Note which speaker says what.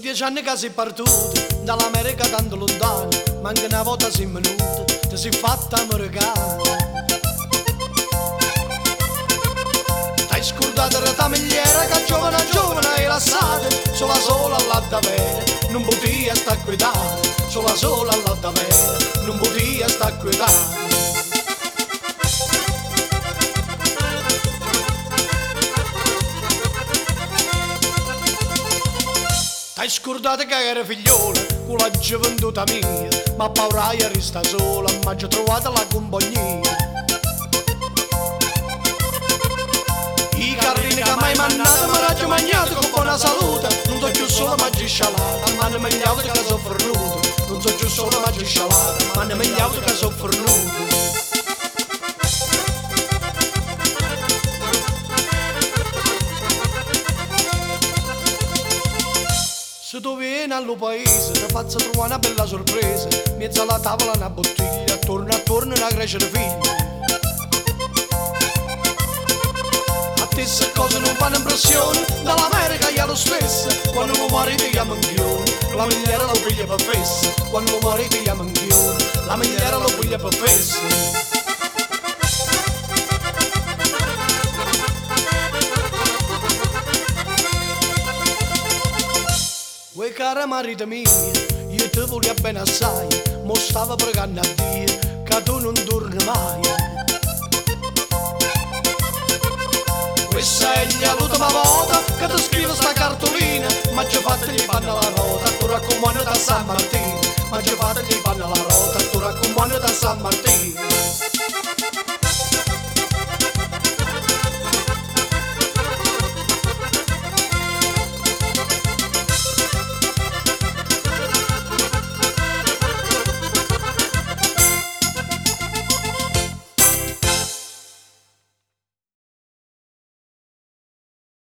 Speaker 1: 10 anni che sei partito dall'America tanto lontano, manca una volta 6 minuti, ti sei fatta americana. T'hai scordato la tagliera che giovane hai lasciato, sola alla da bene, non potevi sta guidare, sola alla da bene, non potevi sta guidare. Hai scordato che era figliola con la gioventù mia, ma paura io resta sola, ma già trovata la compagnia. I carrini che mai mandato mi raggi mangiato con buona salute, non so più solo mangi scialata, ma ne meglio che sono fornuto. Non so più solo mangi scialata, ma ne meglio che sono fornuto. Se tu vieni al paese ti faccio trovare una bella sorpresa, mezzo alla tavola una bottiglia, attorno una crescere figli. A te se cose non fanno impressione, dall'America io lo stesso, quando lo muore ti chiamo anch'io, la migliera lo piglia per fessa, quando lo muore ti chiamo anch'io, la migliera lo piglia per fessa. Uè cara marito mio, io ti voglio bene assai, mo stavo pregando a Dio che tu non torni mai. Questa è l'ultima volta che ti scrivo sta cartolina, ma ci fate gli panna la rota, tu raccomando da San Martino, ma ci fate gli panna la rota, tu raccomando da San Martino.